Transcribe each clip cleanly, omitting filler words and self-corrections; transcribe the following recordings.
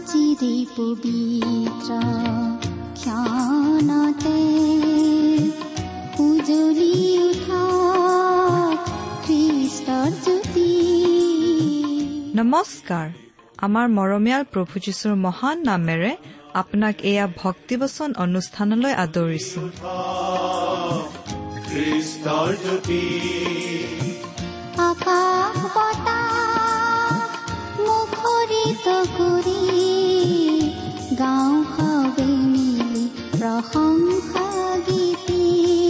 আজিৰে পবিত্ৰ ক্ষণতে উজলি উঠা খ্ৰীষ্টৰ জ্যোতি। নমস্কাৰ। আমাৰ মৰমীয়াল প্ৰভু যীশুৰ মহান নামেৰে আপোনাক এয়া ভক্তিবচন অনুষ্ঠানলৈ আদৰিছো। আকাশ বতাহ মুখৰিত কৰি গাঁও সবে মিলি প্ৰশংসা গীতি,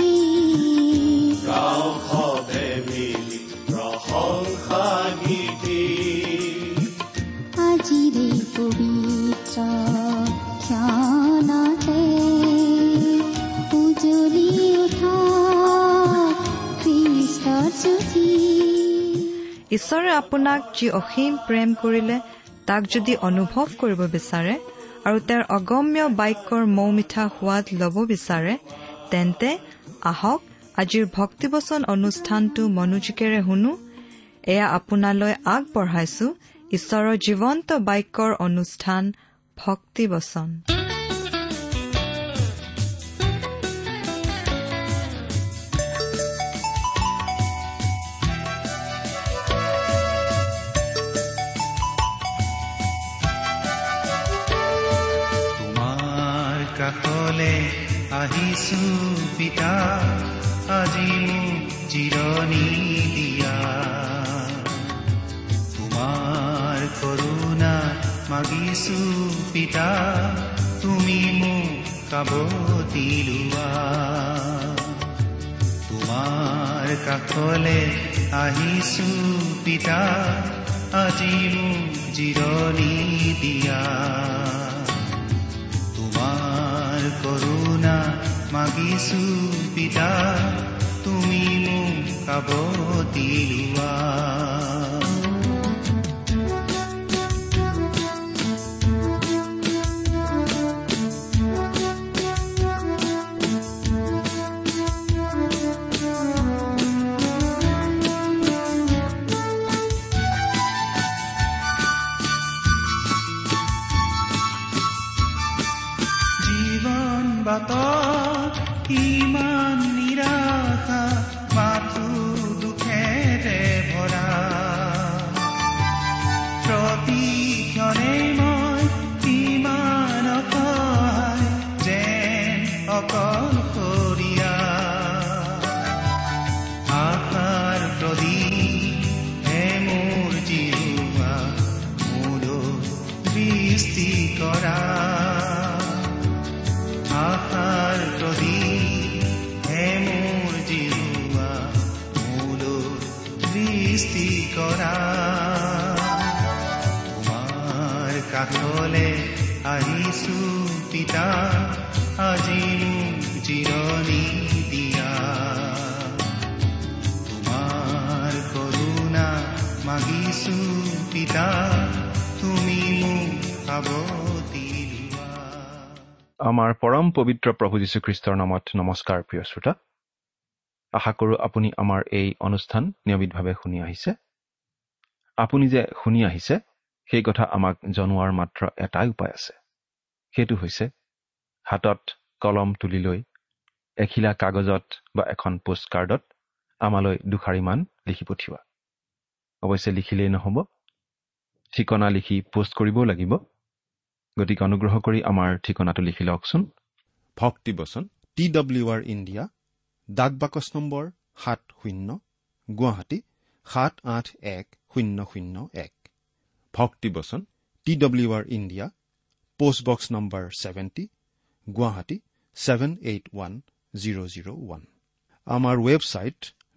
গাঁও সবে মিলি প্ৰশংসা গীতি। আজিৰে পবিত্ৰ ক্ষণতে উজলি উঠা খ্ৰীষ্টৰ জ্যোতি। ঈশ্বৰে আপোনাক যি অসীম প্ৰেম কৰিলে তাক যদি অনুভৱ কৰিব বিচাৰে আৰু তেওঁৰ অগম্য বাক্যৰ মৌ মিঠা সোৱাদ ল'ব বিচাৰে, তেন্তে আহক আজিৰ ভক্তিবচন অনুষ্ঠানটো মনোযোগেৰে শুনো। এয়া আপোনালৈ আগবঢ়াইছো ঈশ্বৰৰ জীৱন্ত বাক্যৰ অনুষ্ঠান ভক্তিবচন। কাষলে আহিছো পিতা, আজি মোক জিৰণি দিয়া। তোমাৰ কৰুণা মাগিছো পিতা, তুমি মোক কাবতি লোৱা। তোমাৰ কাষলে আহিছো পিতা, আজি মোক জিৰণি দিয়া। কৰুণা মাগিছো পিতা, তুমি মোক কাবতি লোৱা। ইমান নিৰাশা, মাথো দুখেৰে ভৰা। প্ৰতিক্ষণে মই ইমান অসহায়, যেন অকলশৰীয়া। আশাৰ প্ৰদীপ হে মোৰ জিৰুৱা, মোলৈ দৃষ্টি কৰা। আশাৰ প্ৰদীপ হে মোৰ জিৰুৱা, মোলৈ দৃষ্টি কৰা। তোমাৰ কাষলে আহিছো পিতা, আজি মোক জিৰণি দিয়া। তোমাৰ কৰুণা মাগিছো পিতা, তুমি মোক কাবতি লোৱা। আমাৰ পৰম পবিত্ৰ প্ৰভু যীশুখ্ৰীষ্টৰ নামত নমস্কাৰ। প্ৰিয় শ্ৰোতা, আশা কৰো আপুনি আমাৰ এই অনুষ্ঠান নিয়মিতভাৱে শুনি আহিছে। আপুনি যে শুনি আহিছে সেই কথা আমাক জনোৱাৰ মাত্ৰ এটাই উপায় আছে, সেইটো হৈছে হাতত কলম তুলি লৈ এখিলা কাগজত বা এখন পোষ্ট কাৰ্ডত আমালৈ দুষাৰিমান লিখি পঠিওৱা। অৱশ্যে লিখিলেই নহ'ব, ঠিকনা লিখি পোষ্ট কৰিবও লাগিব। গতিকে অনুগ্ৰহ কৰি আমাৰ ঠিকনাটো লিখি লওকচোন। ভক্তিবচন TWR ইণ্ডিয়া, ডাক বাকচ নম্বৰ 70, গুৱাহাটী 7810001। ভক্তিবচন TWR India, post box number 70, Guwahati 781001। আমাৰ ৱেবছাইট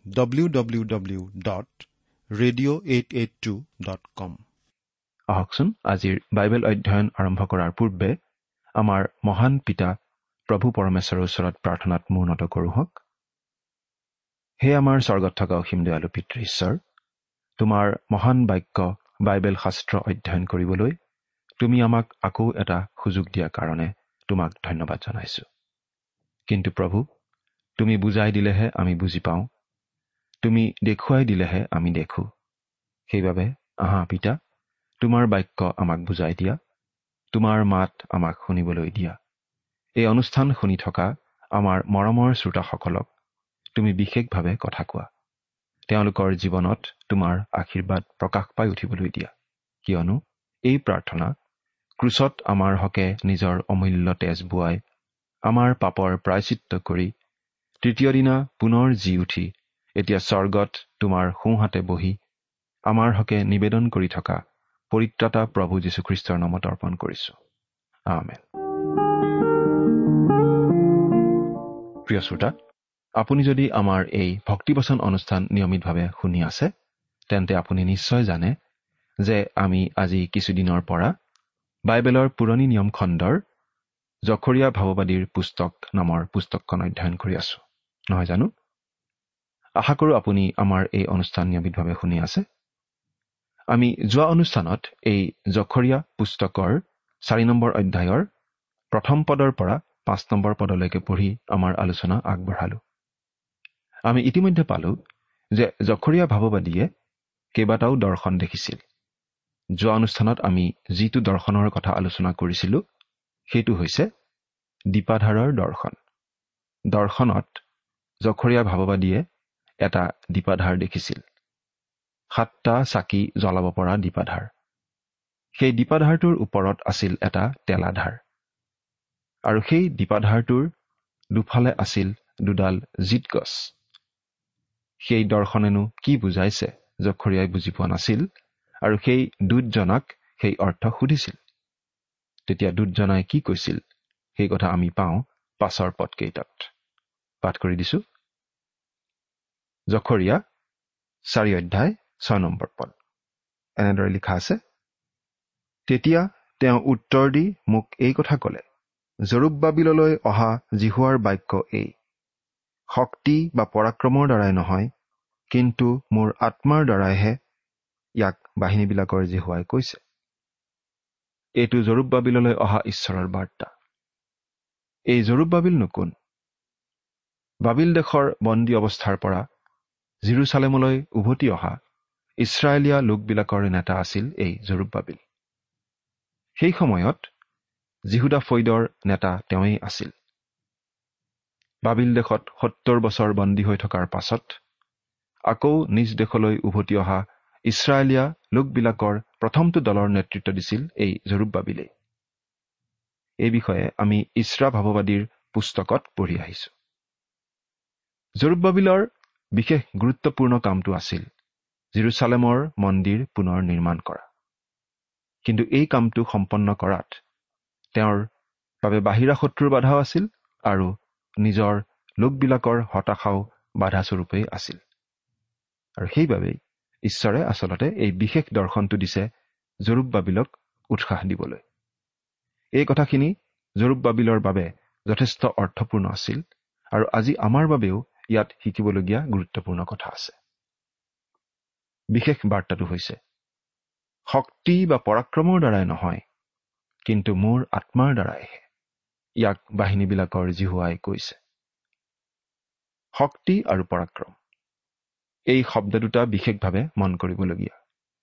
www.radio882.com। আহকচোন আজিৰ বাইবেল অধ্যয়ন আৰম্ভ কৰাৰ পূৰ্বে আমাৰ মহান পিতা প্ৰভু পৰমেশ্বৰৰ ওচৰত প্ৰাৰ্থনাত মূৰ্ণত কৰোঁহক। হে আমাৰ স্বৰ্গত থকা অসীম দয়ালু পিতৃ ঈশ্বৰ, তোমাৰ মহান বাক্য বাইবেল শাস্ত্ৰ অধ্যয়ন কৰিবলৈ তুমি আমাক আকৌ এটা সুযোগ দিয়াৰ কাৰণে তোমাক ধন্যবাদ জনাইছো। কিন্তু প্ৰভু, তুমি বুজাই দিলেহে আমি বুজি পাওঁ, তুমি দেখুৱাই দিলেহে আমি দেখো। সেইবাবে আহা পিতা, তোমাৰ বাক্য আমাক বুজাই দিয়া, তোমাৰ মাত আমাক শুনিবলৈ দিয়া। এই অনুষ্ঠান শুনি থকা আমাৰ মৰমৰ শ্ৰোতাসকলক তুমি বিশেষভাৱে কথা কোৱা। তেওঁলোকৰ জীৱনত তোমাৰ আশীৰ্বাদ প্ৰকাশ পাই উঠিবলৈ দিয়া, কিয়নো এই প্ৰাৰ্থনা ক্ৰুচত আমাৰ হকে নিজৰ অমূল্য তেজ বোৱাই আমাৰ পাপৰ প্ৰায়চিত্ত কৰি তৃতীয় দিনা পুনৰ জি উঠি এতিয়া স্বৰ্গত তোমাৰ সোঁহাতে বহি আমাৰ হকে নিবেদন কৰি থকা পৰিত্ৰাতা প্ৰভু যীশুখ্ৰীষ্টৰ নামত অৰ্পণ কৰিছো। আমেন। প্ৰিয় শ্ৰোতা, আপুনি যদি আমাৰ এই ভক্তিবচন অনুষ্ঠান নিয়মিতভাৱে শুনি আছে, তেন্তে আপুনি নিশ্চয় জানে যে আমি আজি কিছুদিনৰ পৰা বাইবেলৰ পুৰণি নিয়ম খণ্ডৰ জখৰীয়া ভাৱবাদীৰ পুস্তক নামৰ পুস্তকখন অধ্যয়ন কৰি আছো, নহয় জানো? আশা কৰো আপুনি আমাৰ এই অনুষ্ঠান নিয়মিতভাৱে শুনি আছে। আমি যোৱা অনুষ্ঠানত এই জখৰীয়া পুস্তকৰ 4 নম্বৰ অধ্যায়ৰ 1ম পদৰ পৰা 5 নম্বৰ পদলৈকে পঢ়ি আমাৰ আলোচনা আগবঢ়ালো। আমি ইতিমধ্যে পালো যে জখৰীয়া ভাৱবাদীয়ে কেইবাটাও দৰ্শন দেখিছিল। যোৱা অনুষ্ঠানত আমি যিটো দৰ্শনৰ কথা আলোচনা কৰিছিলো সেইটো হৈছে দীপাধাৰৰ দৰ্শন। দৰ্শনত জখৰীয়া ভাৱবাদীয়ে এটা দীপাধাৰ দেখিছিল, 7টা চাকি জ্বলাব পৰা দীপাধাৰ। সেই দীপাধাৰটোৰ ওপৰত আছিল এটা তেলাধাৰ, আৰু সেই দীপাধাৰটোৰ দুফালে আছিল দুডাল জিত গছ। সেই দৰ্শনেনো কি বুজাইছে জখৰীয়াই বুজি পোৱা নাছিল, আৰু সেই দূতজনাক সেই অৰ্থ সুধিছিল। তেতিয়া দূতজনাই কি কৈছিল সেই কথা আমি পাওঁ পাছৰ পদকেইটাত। পাঠ কৰি দিছো। জখৰীয়া 4 অধ্যায় 6 নম্বৰ পদ। এনেদৰে লিখা আছে, তেতিয়া তেওঁ উত্তৰ দি মোক এই কথা ক'লে, জৰুব্বাবিললৈ অহা জিহুৱাৰ বাক্য এই, শক্তি বা পৰাক্ৰমৰ দ্বাৰাই নহয়, কিন্তু মোৰ আত্মাৰ দ্বাৰাইহে ইয়াক বাহিনীবিলাকৰ জিহুৱাই কৈছে। এইটো জৰুব্বাবিললৈ অহা ঈশ্বৰৰ বাৰ্তা। এই জৰুব্বাবিলনো কোন? বাবিল দেশৰ বন্দী অৱস্থাৰ পৰা জেৰুচালেমলৈ উভতি অহা ইছৰাইলীয়া লোকবিলাকৰ নেতা আছিল এই জৰুব্বাবিল। সেই সময়ত জিহুদা ফৈদৰ নেতা তেওঁৱেই আছিল। বাবিল দেশত 70 বছৰ বন্দী হৈ থকাৰ পাছত আকৌ নিজ দেশলৈ উভতি অহা ইছৰাইলীয়া লোকবিলাকৰ প্ৰথমটো দলৰ নেতৃত্ব দিছিল এই জৰুব্বাবিলে। এই বিষয়ে আমি ইছৰা ভাৱবাদীৰ পুস্তকত পঢ়ি আহিছো। জৰুব্বাবিলৰ বিশেষ গুৰুত্বপূৰ্ণ কামটো আছিল জেৰুচালেমৰ মন্দিৰ পুনৰ নিৰ্মাণ কৰা। কিন্তু এই কামটো সম্পন্ন কৰাত তেওঁৰ বাবে বাহিৰা শত্ৰুৰ বাধাও আছিল, আৰু নিজৰ লোকবিলাকৰ হতাশাও বাধাস্বৰূপেই আছিল। আৰু সেইবাবেই ঈশ্বৰে আচলতে এই বিশেষ দৰ্শনটো দিছে জৰুব্বাবিলক উৎসাহ দিবলৈ। এই কথাখিনি জৰুব্বাবিলৰ বাবে যথেষ্ট অৰ্থপূৰ্ণ আছিল, আৰু আজি আমাৰ বাবেও ইয়াত শিকিবলগীয়া গুৰুত্বপূৰ্ণ কথা আছে। বিশেষ বাৰ্তাটো হৈছে, শক্তি বা পৰাক্ৰমৰ দ্বাৰাই নহয়, কিন্তু মোৰ আত্মাৰ দ্বাৰাইহে ইয়াক বাহিনীবিলাকৰ জিহুৱাই কৈছে। শক্তি আৰু পৰাক্ৰম, এই শব্দ দুটা বিশেষভাৱে মন কৰিবলগীয়া।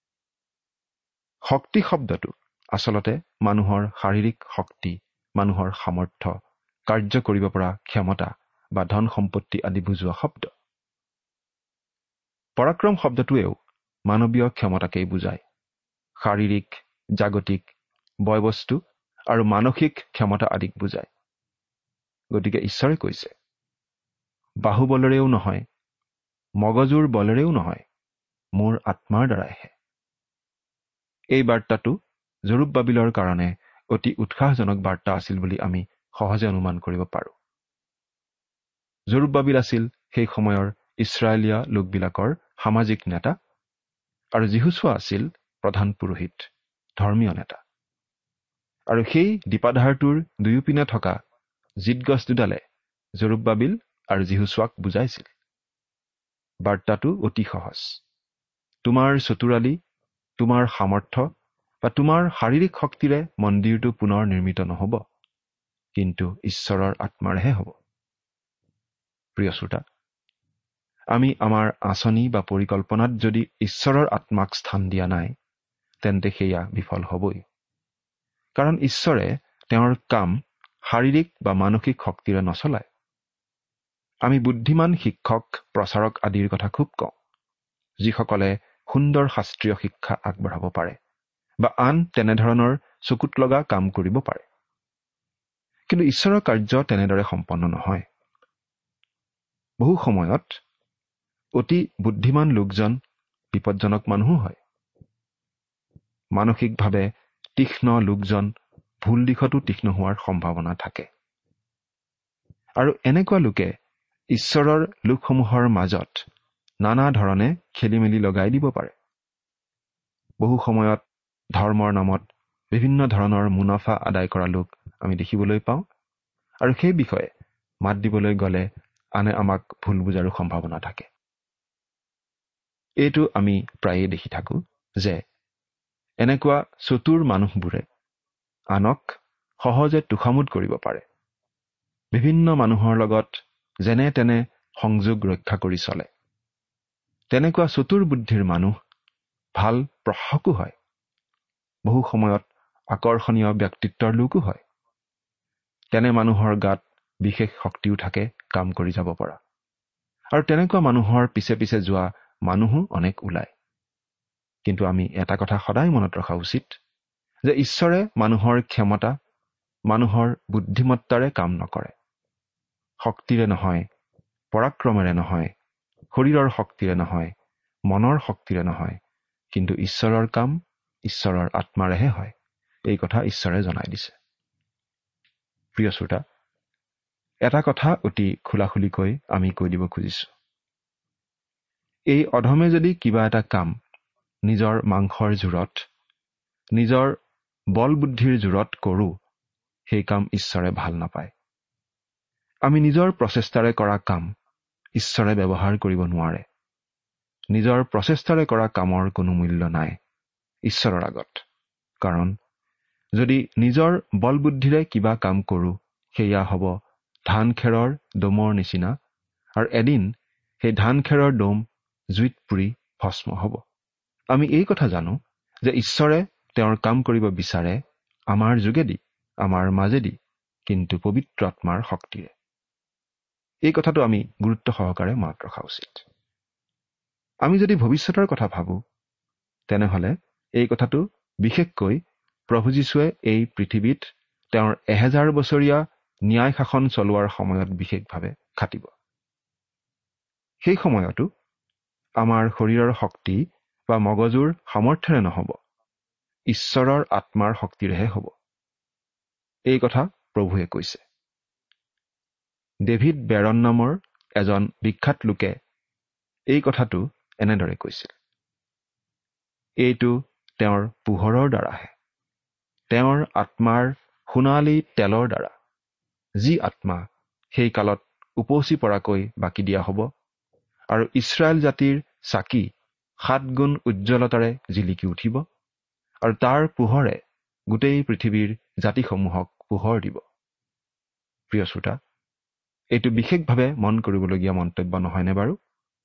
শক্তি শব্দটো আচলতে মানুহৰ শাৰীৰিক শক্তি, মানুহৰ সামৰ্থ্য, কাৰ্য কৰিব পৰা ক্ষমতা বা ধন সম্পত্তি আদি বুজোৱা শব্দ। পৰাক্ৰম শব্দটোৱেও মানৱীয় ক্ষমতাকেই বুজায়, শাৰীৰিক, জাগতিক, বয়বস্তু আৰু মানসিক ক্ষমতা আদিক বুজায়। গতিকে ঈশ্বৰে কৈছে, বাহুবলেৰেও নহয়, মগজুৰ বলেৰেও নহয়, মোৰ আত্মাৰ দ্বাৰাইহে। এই বাৰ্তাটো জৰুব্বাবিলৰ কাৰণে অতি উৎসাহজনক বাৰ্তা আছিল বুলি আমি সহজে অনুমান কৰিব পাৰোঁ। জৰুব্বাবিল আছিল সেই সময়ৰ ইছৰাইলীয়া লোকবিলাকৰ সামাজিক নেতা, আৰু জিহুছোৱা আছিল প্ৰধান পুৰোহিত, ধৰ্মীয় নেতা। আৰু সেই দীপাধাৰটোৰ দুয়োপিনে থকা জিতগছ দুডালে জৰুব্বাবিল আৰু জিহুছোৱাক বুজাইছিল। বাৰ্তাটো অতি সহজ। তোমাৰ চতুৰালি, তোমাৰ সামৰ্থ্য বা তোমাৰ শাৰীৰিক শক্তিৰে মন্দিৰটো পুনৰ নিৰ্মিত নহ'ব, কিন্তু ঈশ্বৰৰ আত্মাৰেহে হ'ব। প্ৰিয় শ্ৰোতা, আমি আমাৰ আঁচনি বা পৰিকল্পনাত যদি ঈশ্বৰৰ আত্মাক স্থান দিয়া নাই, তেন্তে সেয়া বিফল হ'বই। কাৰণ ঈশ্বৰে তেওঁৰ কাম শাৰীৰিক বা মানসিক শক্তিৰে নচলায়। আমি বুদ্ধিমান শিক্ষক, প্ৰচাৰক আদিৰ কথা খুব কওঁ, যিসকলে সুন্দৰ শাস্ত্ৰীয় শিক্ষা আগবঢ়াব পাৰে বা আন তেনেধৰণৰ চকুত লগা কাম কৰিব পাৰে। কিন্তু ঈশ্বৰৰ কাৰ্য তেনেদৰে সম্পন্ন নহয়। বহু সময়ত অতি বুদ্ধিমান লোকজন বিপদজনক মানুহো হয়। মানসিকভাৱে তীক্ষ্ণ লোকজন ভুল দিশতো তীক্ষ্ণ হোৱাৰ সম্ভাৱনা থাকে। আৰু এনেকুৱা লোকে ঈশ্বৰৰ লোকসমূহৰ মাজত নানা ধৰণে খেলিমেলি লগাই দিব পাৰে। বহু সময়ত ধৰ্মৰ নামত বিভিন্ন ধৰণৰ মুনাফা আদায় কৰা লোক আমি দেখিবলৈ পাওঁ, আৰু সেই বিষয়ে মাত দিবলৈ গ'লে আনে আমাক ভুল বুজাৰো সম্ভাৱনা থাকে। এইটো আমি প্ৰায়ে দেখি থাকোঁ যে এনেকুৱা চতুৰ মানুহবোৰে আনক সহজে তোষামোদ কৰিব পাৰে। বিভিন্ন মানুহৰ লগত যেনে তেনে সংযোগ ৰক্ষা কৰি চলে। তেনেকুৱা চতুৰ বুদ্ধিৰ মানুহ ভাল প্ৰশাসকো হয়। বহু সময়ত আকৰ্ষণীয় ব্যক্তিত্বৰ লোকো হয়। তেনে মানুহৰ গাত বিশেষ শক্তিও থাকে কাম কৰি যাব পৰা। আৰু তেনেকুৱা মানুহৰ পিছে পিছে যোৱা মানুহো অনেক ওলায়। কিন্তু আমি এটা কথা সদায় মনত ৰখা উচিত যে ঈশ্বৰে মানুহৰ ক্ষমতা, মানুহৰ বুদ্ধিমত্তাৰে কাম নকৰে। শক্তিৰে নহয়, পৰাক্ৰমেৰে নহয়, শৰীৰৰ শক্তিৰে নহয়, মনৰ শক্তিৰে নহয়, কিন্তু ঈশ্বৰৰ কাম ঈশ্বৰৰ আত্মাৰেহে হয়। এই কথা ঈশ্বৰে জনাই দিছে। প্ৰিয় শ্ৰোতা, এটা কথা অতি খোলাখুলিকৈ আমি কৈ দিব খুজিছো। এই অধমে যদি কিবা এটা কাম নিজৰ মাংসৰ জোৰত, নিজৰ বল বুদ্ধিৰ জোৰত কৰোঁ, সেই কাম ঈশ্বৰে ভাল নাপায়। আমি নিজৰ প্ৰচেষ্টাৰে কৰা কাম ঈশ্বৰে ব্যৱহাৰ কৰিব নোৱাৰে। নিজৰ প্ৰচেষ্টাৰে কৰা কামৰ কোনো মূল্য নাই ঈশ্বৰৰ আগত। কাৰণ যদি নিজৰ বল বুদ্ধিৰে কিবা কাম কৰোঁ, সেয়া হ'ব ধান খেৰৰ দমৰ নিচিনা, আৰু এদিন সেই ধান খেৰৰ দম জুইত পুৰি ভস্ম হ'ব। আমি এই কথা জানো যে ঈশ্বৰে তেওঁৰ কাম কৰিব বিচাৰে আমাৰ যোগেদি, আমাৰ মাজেদি, কিন্তু পবিত্ৰ আত্মাৰ শক্তিৰে। এই কথাটো আমি গুৰুত্ব সহকাৰে মনত ৰখা উচিত। আমি যদি ভৱিষ্যতৰ কথা ভাবোঁ, তেনেহ'লে এই কথাটো বিশেষকৈ প্ৰভু যীশুৱে এই পৃথিৱীত তেওঁৰ 1000 বছৰীয়া ন্যায় শাসন চলোৱাৰ সময়ত বিশেষভাৱে খাটিব। সেই সময়তো আমাৰ শৰীৰৰ শক্তি বা মগজুৰ সামৰ্থ্যৰে নহ'ব, ঈশ্বৰৰ আত্মাৰ শক্তিৰেহে হ'ব। এই কথা প্ৰভুৱে কৈছে। ডেভিড বেৰন নামৰ এজন বিখ্যাত লোকে এই কথাটো এনেদৰে কৈছিল। এইটো তেওঁৰ পোহৰৰ দ্বাৰাহে, তেওঁৰ আত্মাৰ সোণালী তেলৰ দ্বাৰা, যি আত্মা সেই কালত উপচি পৰাকৈ বাকি দিয়া হ'ব, আৰু ইছৰাইল জাতিৰ চাকি 7 গুণ উজ্জ্বলতাৰে জিলিকি উঠিব, আৰু তাৰ পোহৰে গোটেই পৃথিৱীৰ জাতিসমূহক পোহৰ দিব। প্ৰিয় শ্ৰোতা, এইটো বিশেষভাৱে মন কৰিবলগীয়া মন্তব্য নহয়নে বাৰু?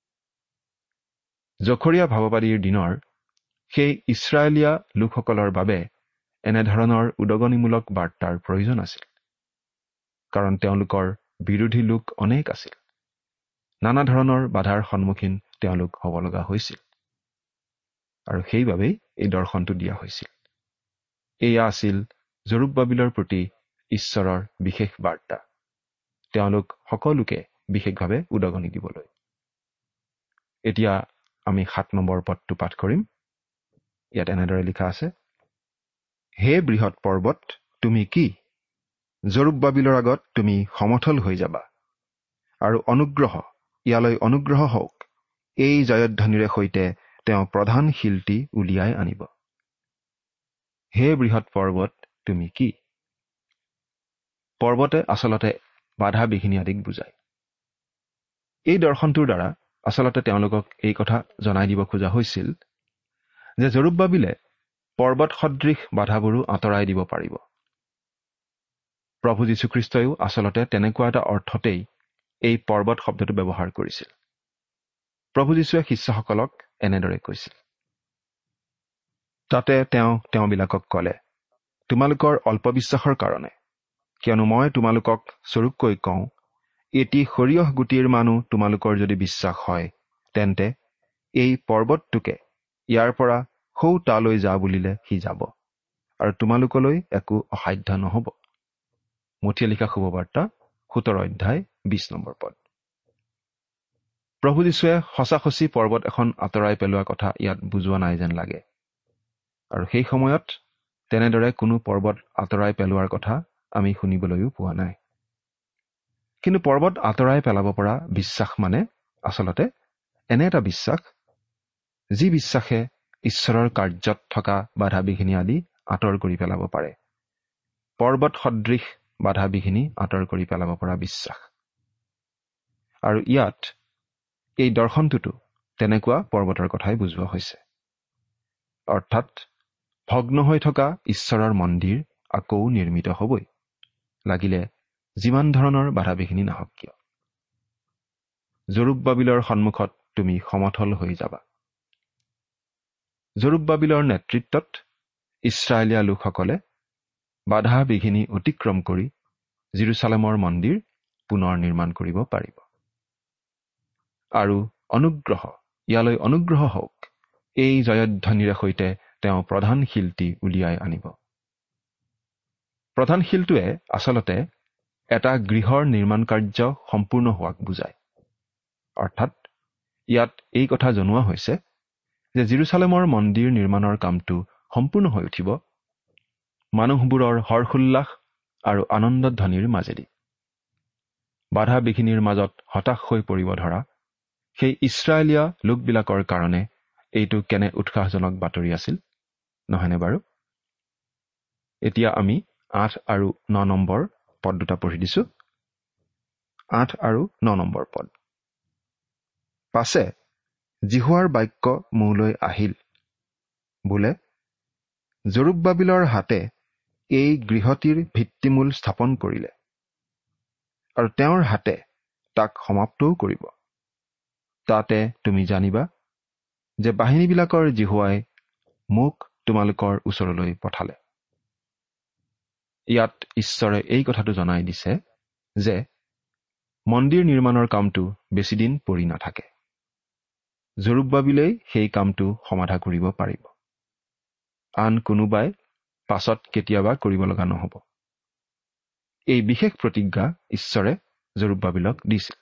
জখৰীয়া ভাৱবাদীৰ দিনৰ সেই ইছৰাইলীয়া লোকসকলৰ বাবে এনেধৰণৰ উদগনিমূলক বাৰ্তাৰ প্ৰয়োজন আছিল। কাৰণ তেওঁলোকৰ বিৰোধী লোক অনেক আছিল। নানা ধৰণৰ বাধাৰ সন্মুখীন তেওঁলোক হ'ব লগা হৈছিল, আৰু সেইবাবেই এই দৰ্শনটো দিয়া হৈছিল। এয়া আছিল জৰুব্বাবিলৰ প্ৰতি ঈশ্বৰৰ বিশেষ বাৰ্তা, তেওঁলোক সকলোকে বিশেষভাৱে উদগনি দিবলৈ। এতিয়া আমি 7 নম্বৰ পদটো পাঠ কৰিম। ইয়াত এনেদৰে লিখা আছে, হে বৃহৎ পৰ্বত, তুমি কি? জৰুব্বাবিলৰ আগত তুমি সমথল হৈ যাবা, আৰু অনুগ্ৰহ, ইয়ালৈ অনুগ্ৰহ হওক। এই জয়ধ্বনিৰে সৈতে তেওঁ প্ৰধান শিল্পী উলিয়াই আনিব। হে বৃহৎ পৰ্বত, তুমি কি? পৰ্বতে আচলতে বাধা বিঘিনি আদিক বুজায়। এই দৰ্শনটোৰ দ্বাৰা আচলতে তেওঁলোকক এই কথা জনাই দিব খোজা হৈছিল যে জৰুব্বাবিলে পৰ্বত সদৃশ বাধাবোৰো আঁতৰাই দিব পাৰিব। প্ৰভু যীশুখ্ৰীষ্টইও আচলতে তেনেকুৱা এটা অৰ্থতেই এই পৰ্বত শব্দটো ব্যৱহাৰ কৰিছিল। প্ৰভু যীশুৱে শিষ্যসকলক এনেদৰে কৈছিল। তাতে তেওঁবিলাকক ক'লে, তোমালোকৰ অল্পবিশ্বাসৰ কাৰণে, কিয়নো মই তোমালোকক স্বৰূপকৈ কওঁ, এটি সৰিয়হ গুটিৰ মানুহ তোমালোকৰ যদি বিশ্বাস হয়, তেন্তে এই পৰ্বতটোকে ইয়াৰ পৰা সৌ তালৈ যা বুলিলে সি যাব, আৰু তোমালোকলৈ একো অসাধ্য নহ'ব। মথিয়ে লিখা শুভবাৰ্তা 17 অধ্যায় 20 নম্বৰ পদ। প্ৰভু যীশুৱে সঁচাসঁচি পৰ্বত এখন আঁতৰাই পেলোৱা কথা ইয়াত বুজোৱা নাই যেন লাগে, আৰু সেই সময়ত তেনেদৰে কোনো পৰ্বত আঁতৰাই পেলোৱাৰ কথা আমি শুনিবলৈও পোৱা নাই। কিন্তু পৰ্বত আঁতৰাই পেলাব পৰা বিশ্বাস মানে আচলতে এনে এটা বিশ্বাস, যি বিশ্বাসে ঈশ্বৰৰ কাৰ্যত থকা বাধা বিঘিনি আদি আঁতৰ কৰি পেলাব পাৰে। পৰ্বত সদৃশ বাধা বিঘিনি আঁতৰ কৰি পেলাব পৰা বিশ্বাস। আৰু ইয়াত এই দৰ্শনটোতো তেনেকুৱা পৰ্বতৰ কথাই বুজোৱা হৈছে। অৰ্থাৎ ভগ্ন হৈ থকা ঈশ্বৰৰ মন্দিৰ আকৌ নিৰ্মিত হ'বই, লাগিলে যিমান ধৰণৰ বাধা বিঘিনি নাহক কিয়। জৰুব্বাবিলৰ সন্মুখত তুমি সমথল হৈ যাবা। জৰুব্বাবিলৰ নেতৃত্বত ইছৰাইলীয়া লোকসকলে বাধা বিঘিনি অতিক্ৰম কৰি জেৰুচালেমৰ মন্দিৰ পুনৰ নিৰ্মাণ কৰিব পাৰিব। আৰু ইয়ালৈ অনুগ্ৰহ হওক, এই জয়ধ্বনিৰে সৈতে তেওঁ প্ৰধান শিলটি উলিয়াই আনিব। প্ৰধান শিলটোৱে আচলতে এটা গৃহৰ নিৰ্মাণ কাৰ্য সম্পূৰ্ণ হোৱাক বুজায়। অৰ্থাৎ ইয়াত এই কথা জনোৱা হৈছে যে জেৰুচালেমৰ মন্দিৰ নিৰ্মাণৰ কামটো সম্পূৰ্ণ হৈ উঠিব মানুহবোৰৰ হৰ্ষোল্লাস আৰু আনন্দধ্বনিৰ মাজেদি। বাধা বিঘিনিৰ মাজত হতাশ হৈ পৰিব ধৰা সেই ইছৰাইলীয়া লোকবিলাকৰ কাৰণে এইটো কেনে উৎসাহজনক বাতৰি আছিল, নহয়নে বাৰু? এতিয়া আমি 8 আৰু 9 নম্বৰ পদ দুটা পঢ়ি দিছো। 8 আৰু 9 নম্বৰ পদ। পাছে জিহুৱাৰ বাক্য মোলৈ আহিল, বোলে, জৰুব্বাবিলৰ হাতে এই গৃহটিৰ ভিত্তিমূল স্থাপন কৰিলে, আৰু তেওঁৰ হাতে তাক সমাপ্তও কৰিব। তাতে তুমি জানিবা যে বাহিনীবিলাকৰ জিহুৱাই মোক তোমালোকৰ ওচৰলৈ পঠালে। ইয়াত ঈশ্বৰে এই কথাটো জনাই দিছে যে মন্দিৰ নিৰ্মাণৰ কামটো বেছিদিন পৰি নাথাকে। জৰুব্বাবিলেই সেই কামটো সমাধা কৰিব পাৰিব, আন কোনোবাই পাছত কেতিয়াবা কৰিব লগা নহ'ব। এই বিশেষ প্ৰতিজ্ঞা ঈশ্বৰে জৰুব্বাবিলক দিছিল।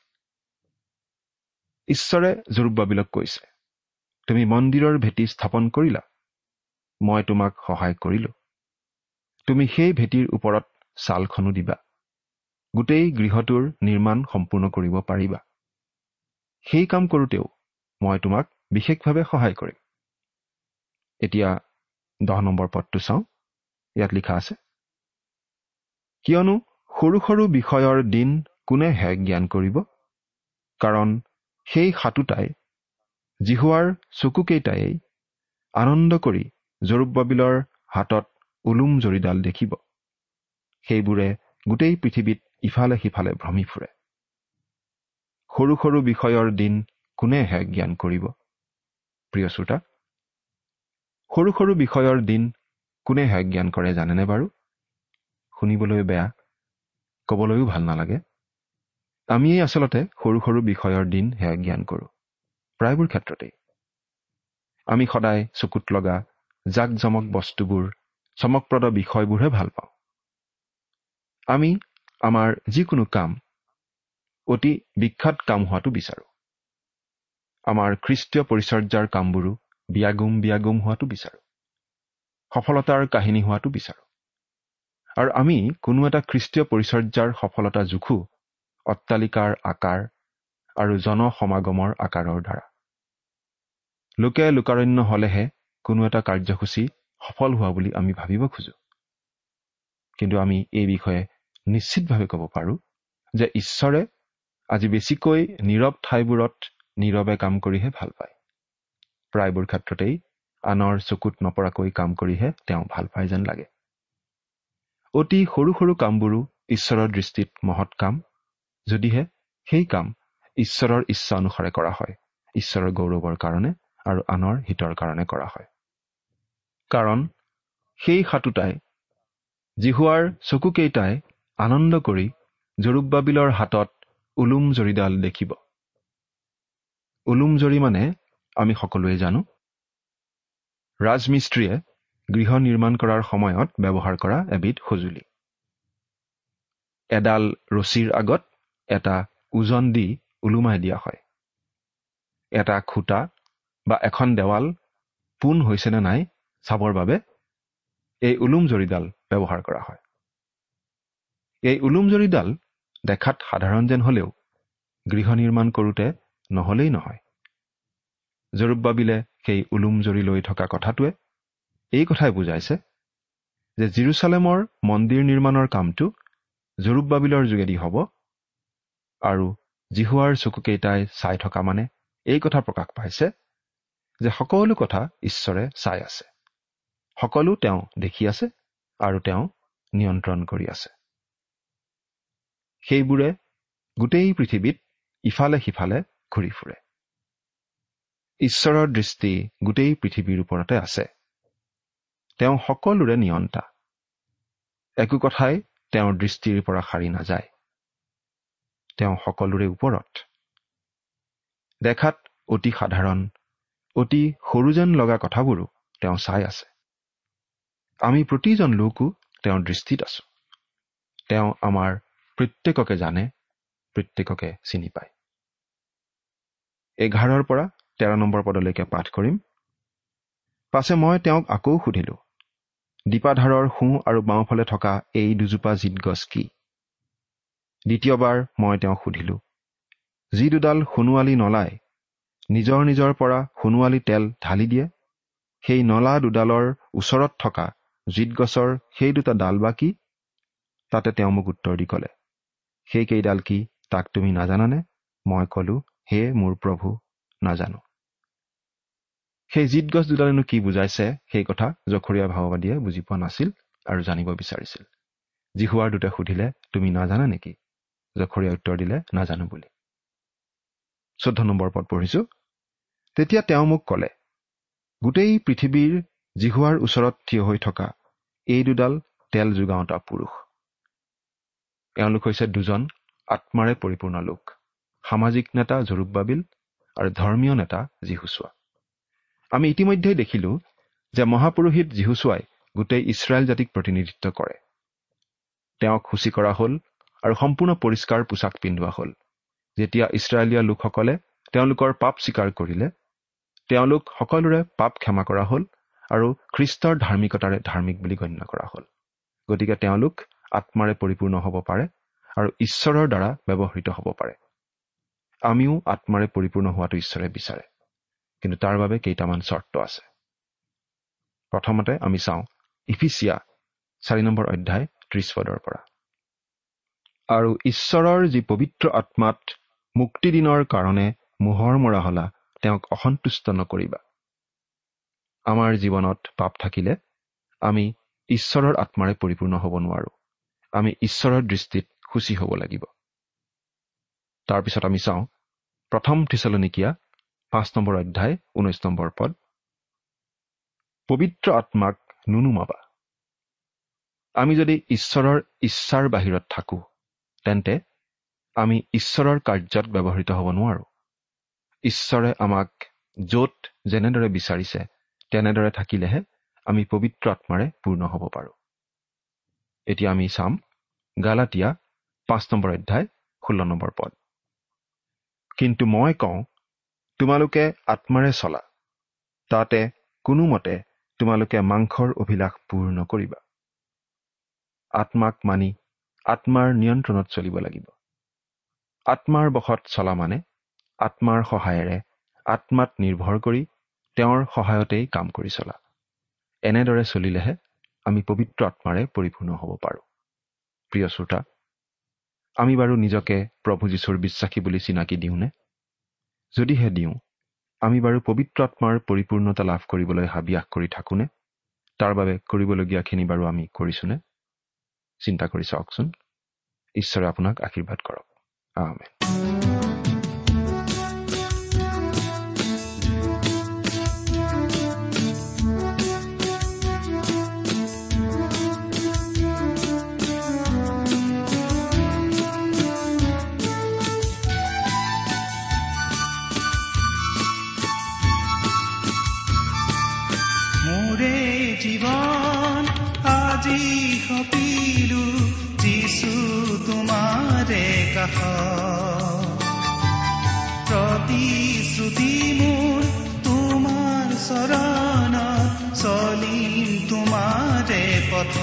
ঈশ্বৰে জৰুব্বাবিলক কৈছে, তুমি মন্দিৰৰ ভেটি স্থাপন কৰিলা, মই তোমাক সহায় কৰিলো। তুমি সেই ভেটিৰ ওপৰত ছালখনো দিবা, গোটেই গৃহটোৰ নিৰ্মাণ সম্পূৰ্ণ কৰিব পাৰিবা। সেই কাম কৰোঁতেও মই তোমাক বিশেষভাৱে সহায় কৰিম। এতিয়া 10 নম্বৰ পদটো চাওঁ। ইয়াত লিখা আছে, কিয়নো সৰু সৰু বিষয়ৰ দিন কোনেহে জ্ঞান কৰিব? কাৰণ সেই সাতোটাই জিহুৱাৰ চকুকেইটাই আনন্দ কৰি জৰুব্বাবিলৰ হাতত উলুম জৰিডাল দেখিব। সেইবোৰে গোটেই পৃথিৱীত ইফালে সিফালে ভ্ৰমি ফুৰে। সৰু সৰু বিষয়ৰ দিন কোনেহে জ্ঞান কৰিব? প্ৰিয় শ্ৰোতা, সৰু সৰু বিষয়ৰ দিন কোনেহে জ্ঞান কৰে জানেনে বাৰু? শুনিবলৈ বেয়া, ক'বলৈও ভাল নালাগে। আমিয়েই আচলতে সৰু সৰু বিষয়ৰ দিন হেয়া জ্ঞান কৰোঁ, প্ৰায়বোৰ ক্ষেত্ৰতেই। আমি সদায় চকুত লগা জাক জমক বস্তুবোৰ, চমকপ্ৰদ বিষয়বোৰহে ভাল পাওঁ। আমি আমাৰ যিকোনো কাম অতি বিখ্যাত কাম হোৱাটো বিচাৰোঁ। আমাৰ খ্ৰীষ্টীয় পৰিচৰ্যাৰ কামবোৰো বিয়াগুম হোৱাটো বিচাৰোঁ। সফলতাৰ কাহিনী হোৱাটো বিচাৰোঁ। আৰু আমি কোনো এটা খ্ৰীষ্টীয় পৰিচৰ্যাৰ সফলতা জোখো অট্টালিকাৰ আকাৰ আৰু জনসমাগমৰ আকাৰৰ দ্বাৰা। লোকে লোকাৰণ্য হলেহে কোনো এটা কাৰ্যসূচী সফল হোৱা বুলি আমি ভাবিব খোজো। কিন্তু আমি এই বিষয়ে নিশ্চিতভাৱে ক'ব পাৰোঁ যে ঈশ্বৰে আজি বেছিকৈ নীৰৱ ঠাইবোৰত নীৰৱে কাম কৰিহে ভাল পায়। প্ৰায়বোৰ ক্ষেত্ৰতেই আনৰ চকুত নপৰাকৈ কাম কৰিহে তেওঁ ভাল পায় যেন লাগে। অতি সৰু সৰু কামবোৰো ঈশ্বৰৰ দৃষ্টিত মহৎ কাম, যদিহে সেই কাম ঈশ্বৰৰ ইচ্ছা অনুসাৰে কৰা হয়, ঈশ্বৰৰ গৌৰৱৰ কাৰণে আৰু আনৰ হিতৰ কাৰণে কৰা হয়। কাৰণ সেই সাতোটাই জিহুৱাৰ চকুকেইটাই আনন্দ কৰি জৰুব্বাবিলৰ হাতত উলুম জৰীডাল দেখিব। উলুম জৰী মানে আমি সকলোৱে জানো, ৰাজমিস্ত্ৰীয়ে গৃহ নিৰ্মাণ কৰাৰ সময়ত ব্যৱহাৰ কৰা এবিধ সঁজুলি। এডাল ৰছীৰ আগত এটা ওজন দি ওলোমাই দিয়া হয়। এটা খুঁটা বা এখন দেৱাল পোন হৈছেনে নাই চাবৰ বাবে এই উলুম জৰীডাল ব্যৱহাৰ কৰা হয়। এই উলুম জৰীডাল দেখাত সাধাৰণ যেন হলেও গৃহ নিৰ্মাণ কৰোঁতে নহলেই নহয়। জৰুব্বাবিলে সেই উলুম জৰী লৈ থকা কথাটোৱে এই কথাই বুজাইছে যে জেৰুচালেমৰ মন্দিৰ নিৰ্মাণৰ কামটো জৰুব্বাবিলৰ যোগেদি হ'ব, আৰু জিহুৱাৰ চকুকেইটাই চাই থকা মানে এই কথা প্ৰকাশ পাইছে যে সকলো কথা ঈশ্বৰে চাই আছে, সকলো তেওঁ দেখি আছে আৰু তেওঁ নিয়ন্ত্ৰণ কৰি আছে। সেইবোৰে গোটেই পৃথিৱীত ইফালে সিফালে ঘূৰি ফুৰে। ঈশ্বৰৰ দৃষ্টি গোটেই পৃথিৱীৰ ওপৰতে আছে। তেওঁ সকলোৰে নিয়ন্তা। একো কথাই তেওঁৰ দৃষ্টিৰ পৰা সাৰি নাযায়। তেওঁ সকলোৰে ওপৰত। দেখাত অতি সাধাৰণ, অতি সৰু যেন লগা কথাবোৰো তেওঁ চাই আছে। আমি প্ৰতিজন লোকো তেওঁৰ দৃষ্টিত আছো। তেওঁ আমাৰ প্ৰত্যেককে জানে, প্ৰত্যেককে চিনি পায়। 11 পৰা 13 নম্বৰ পদলৈকে পাঠ কৰিম। পাছে মই তেওঁক আকৌ সুধিলো, দীপাধাৰৰ সোঁ আৰু বাওঁফালে থকা এই দুজোপা জিতগছ কি? দ্বিতীয়বাৰ মই তেওঁক সুধিলো, যি দুডাল সোণোৱালী নলাই নিজৰ নিজৰ পৰা সোণোৱালী তেল ঢালি দিয়ে, সেই নলা দুডালৰ ওচৰত থকা জিতগছৰ সেই দুটা ডাল বা কি? তাতে তেওঁ মোক উত্তৰ দি ক'লে, সেই কেইডাল কি তাক তুমি নাজানানে? মই ক'লো, হে মোৰ প্ৰভু, নাজানো। সেই জিতগছ দুডালেনো কি বুজাইছে সেই কথা জখৰীয়া ভাৱবাদীয়ে বুজি পোৱা নাছিল আৰু জানিব বিচাৰিছিল। জিহুৱাৰ দূতে সুধিলে, তুমি নাজানা নেকি? জখৰীয়া উত্তৰ দিলে, নাজানো বুলি। 14 নম্বৰ পদ পঢ়িছো। তেতিয়া তেওঁ মোক ক'লে, গোটেই পৃথিৱীৰ জিহুৱাৰ ওচৰত থিয় হৈ থকা এই দুডাল তেল যোগাওঁতা পুৰুষ। এওঁলোক হৈছে দুজন আত্মাৰে পৰিপূৰ্ণ লোক, সামাজিক নেতা জৰুব্বাবিল আৰু ধৰ্মীয় নেতা জিহুছোৱা। আমি ইতিমধ্যেই দেখিলো যে মহাপুৰোহিত জিহুছোৱাই গোটেই ইছৰাইল জাতিক প্ৰতিনিধিত্ব কৰে। তেওঁক সূচী কৰা হ'ল আৰু সম্পূৰ্ণ পৰিষ্কাৰ পোছাক পিন্ধোৱা হ'ল। যেতিয়া ইছৰাইলীয়া লোকসকলে তেওঁলোকৰ পাপ স্বীকাৰ কৰিলে, তেওঁলোক সকলোৰে পাপ ক্ষমা কৰা হ'ল আৰু খ্ৰীষ্টৰ ধাৰ্মিকতাৰে ধাৰ্মিক বুলি গণ্য কৰা হ'ল। গতিকে তেওঁলোক আত্মাৰে পৰিপূৰ্ণ হ'ব পাৰে আৰু ঈশ্বৰৰ দ্বাৰা ব্যৱহৃত হ'ব পাৰে। আমিও আত্মাৰে পৰিপূৰ্ণ হোৱাটো ঈশ্বৰে বিচাৰে, কিন্তু তাৰ বাবে কেইটামান চৰ্ত আছে। প্ৰথমতে আমি চাওঁ ইফিচিয়া 4 নম্বৰ অধ্যায় 30 পদৰ পৰা। আৰু ঈশ্বৰৰ যি পবিত্ৰ আত্মাত মুক্তিদিনৰ কাৰণে মোহৰ মৰা হলা তেওঁক অসন্তুষ্ট নকৰিবা। আমাৰ জীৱনত পাপ থাকিলে আমি ঈশ্বৰৰ আত্মাৰে পৰিপূৰ্ণ হ'ব নোৱাৰো। আমি ঈশ্বৰৰ দৃষ্টিত সূচী হ'ব লাগিব। তাৰপিছত আমি চাওঁ 1 থিছালনিকিয়া 5 নম্বৰ অধ্যায় 19 নম্বৰ পদ। পবিত্ৰ আত্মাক নুনুমাবা। আমি যদি ঈশ্বৰৰ ইচ্ছাৰ বাহিৰত থাকোঁ, তেন্তে আমি ঈশ্বৰৰ কাৰ্যত ব্যৱহৃত হ'ব নোৱাৰো। ঈশ্বৰে আমাক য'ত যেনেদৰে বিচাৰিছে তেনেদৰে থাকিলেহে আমি পবিত্ৰ আত্মাৰে পূৰ্ণ হ'ব পাৰোঁ। এতিয়া আমি চাম গালাতিয়া 5 নম্বৰ অধ্যায় 16 নম্বৰ পদ। কিন্তু মই কওঁ, তোমালোকে আত্মাৰে চলা, তাতে কোনোমতে তোমালোকে মাংসৰ অভিলাষ পূৰ নকৰিবা। আত্মাক মানি আত্মাৰ নিয়ন্ত্ৰণত চলিব লাগিব। আত্মাৰ বশত চলা মানে আত্মাৰ সহায়েৰে আত্মাত নিৰ্ভৰ কৰি তেওঁৰ সহায়তেই কাম কৰি চলা। এনেদৰে চলিলেহে আমি পবিত্ৰ আত্মাৰে পৰিপূৰ্ণ হ'ব পাৰোঁ। প্ৰিয় শ্ৰোতা, আমি বাৰু নিজকে প্ৰভু যীশুৰ বিশ্বাসী বুলি চিনাকি দিওঁনে? যদিহে দিওঁ, আমি বাৰু পবিত্ৰ আত্মাৰ পৰিপূৰ্ণতা লাভ কৰিবলৈ হাবিয়াস কৰি থাকোনে? তাৰ বাবে কৰিবলগীয়াখিনি বাৰু আমি কৰিছোনে? চিন্তা কৰি চাওকচোন। ঈশ্বৰে আপোনাক আশীৰ্বাদ কৰক। আমেন। সপিলো যিছু তোমাৰে কাষ প্ৰতিশ্ৰুতি মোৰ তোমাৰ চৰণ চলিম তোমাৰে পথ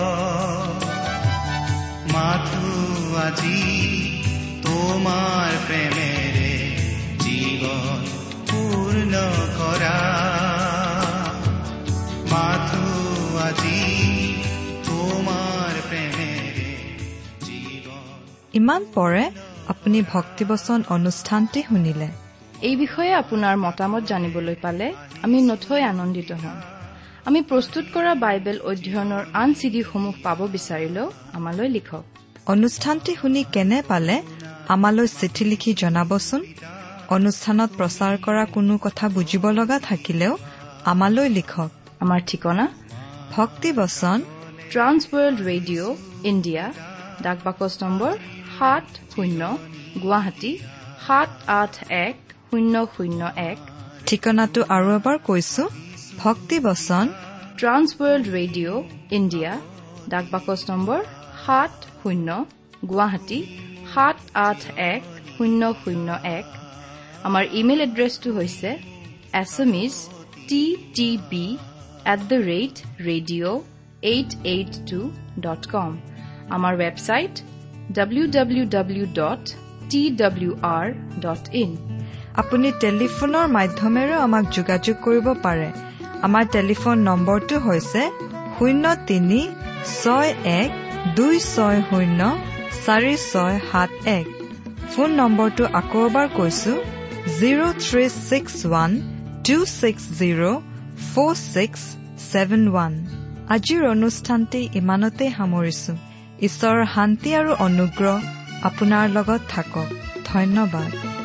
মাথো আজি তোমাৰ প্ৰেমেৰে জীৱন পূৰ্ণ কৰা মাথো আজি তোমাৰ প্ৰেমেৰে জীৱন। ইমান পৰে আপুনি ভক্তিবচন অনুষ্ঠানটি শুনিলে। এই বিষয়ে আপোনাৰ মতামত জানিবলৈ পালে আমি নথৈ আনন্দিত হ'ম। আমি প্ৰস্তুত কৰা বাইবেল অধ্যয়নৰ আন চিডিসমূহ পাব বিচাৰিলেও আমালৈ লিখক। অনুষ্ঠানটি শুনি কেনে পালে আমালৈ চিঠি লিখি জনাবচোন। অনুষ্ঠানত প্ৰচাৰ কৰা কোনো কথা বুজিব লগা থাকিলেও আমালৈ লিখক। আমাৰ ঠিকনা ভক্তিবচন ট্ৰান্স ৱৰ্ল্ড ৰেডিঅ' ইণ্ডিয়া, ডাক বাকচ নম্বৰ 70 গুৱাহাটী 78101। ঠিকনাটো আৰু এবাৰ কৈছো, ভক্তিবচন ট্ৰান্স ৱৰ্ল্ড ৰেডিঅ' ইণ্ডিয়া, ডাক বাকচ নম্বৰ 70 গুৱাহাটী 78101। আমাৰ ইমেইল এড্ৰেছটো হৈছে assamese@radio882.com। আমাৰ ৱেবছাইট www.twr.in। আপুনি টেলিফোনৰ মাধ্যমেৰেও আমাক যোগাযোগ কৰিব পাৰে। আমাৰ টেলিফোন নম্বৰটো হৈছে 0361260461। ফোন নম্বৰটো আকৌ এবাৰ কৈছো 0361260461। আজিৰ অনুষ্ঠানটি ইমানতে সামৰিছো। ঈশ্বৰৰ শান্তি আৰু অনুগ্ৰহ আপোনাৰ লগত থাকক। ধন্যবাদ।